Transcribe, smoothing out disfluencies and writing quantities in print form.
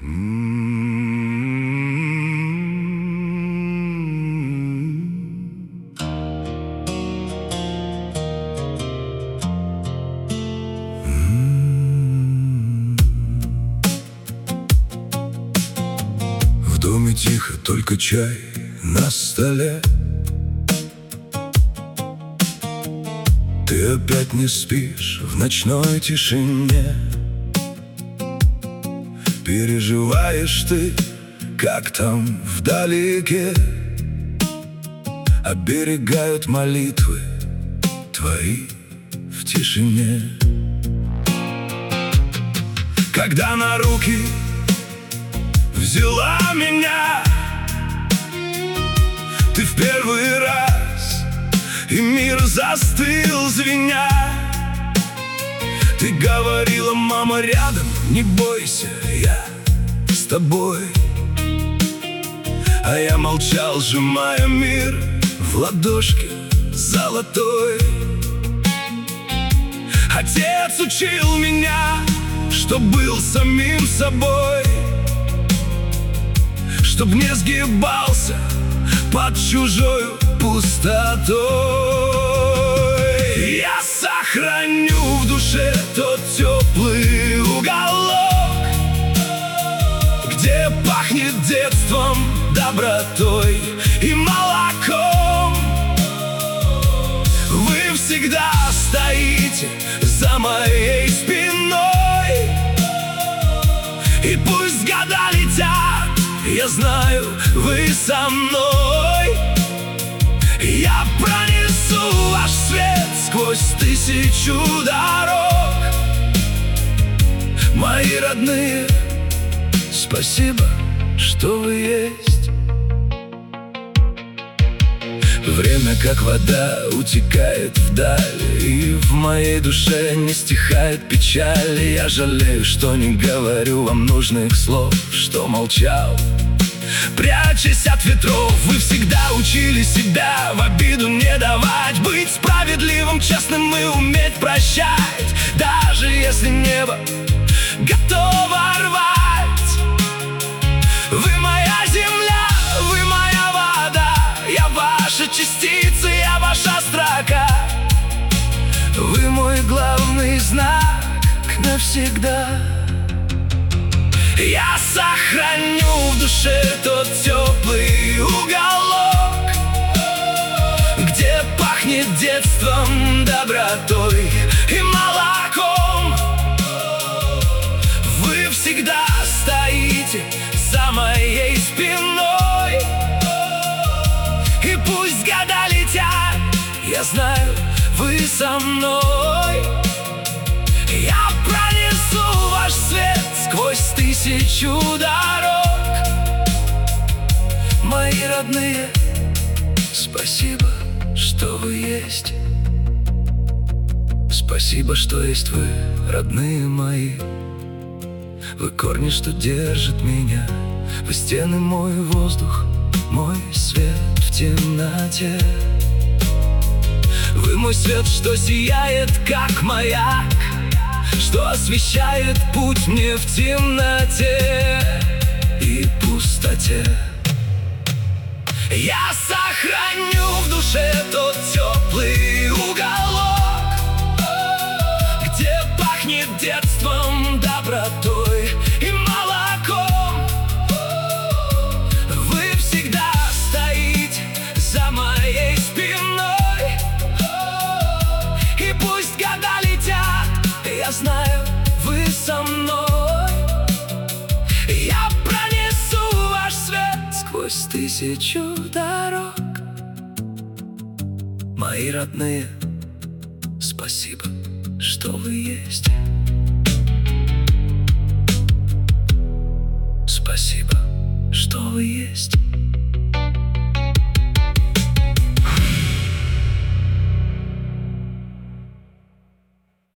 В доме тихо, только чай на столе. Ты опять не спишь в ночной тишине. Переживаешь ты, как там вдалеке оберегают молитвы твои в тишине. Когда на руки взяла меня ты в первый раз, и мир застыл, звеня. Ты говорила: мама рядом, не бойся, я с тобой. А я молчал, сжимая мир в ладошке золотой. Отец учил меня, что был самим собой, чтоб не сгибался под чужою пустотой. Я сохраню в душе тот теплый уголок, где пахнет детством, добротой и молоком. Вы всегда стоите за моей спиной, и пусть года летят, я знаю, вы со мной. Я пронесу ваш свет сквозь тысячу дорог. Мои родные, спасибо, что вы есть. Время, как вода, утекает вдаль, и в моей душе не стихает печаль. Я жалею, что не говорю вам нужных слов, что молчал, прячась от ветров. Вы всегда учили себя в обиду не давать, быть справедливым, честным и уметь прощать, даже если небо готово рвать. Вы моя земля, вы моя вода, я ваша частица, я ваша строка. Вы мой главный знак навсегда. Я сохраню в душе тот теплый уголок, где пахнет детством, добротой и молоком. Вы всегда стоите за моей спиной, и пусть года летят, я знаю, вы со мной. Я пронесу ваш свет сквозь тысячу дорог. Мои родные, спасибо, что вы есть. Спасибо, что есть вы, родные мои. Вы корни, что держат меня, вы стены, мой воздух, мой свет в темноте. Вы мой свет, что сияет, как маяк, что освещает путь мне в темноте и пустоте. Я сохраню в душе тот теплый уголок, где пахнет детством, добротой и молоком. Вы всегда стоите за моей спиной, и пусть года летят, я знаю, вы со мной. Я пронесу ваш свет сквозь тысячу дорог. Мои родные, спасибо, что вы есть. Спасибо, что вы есть.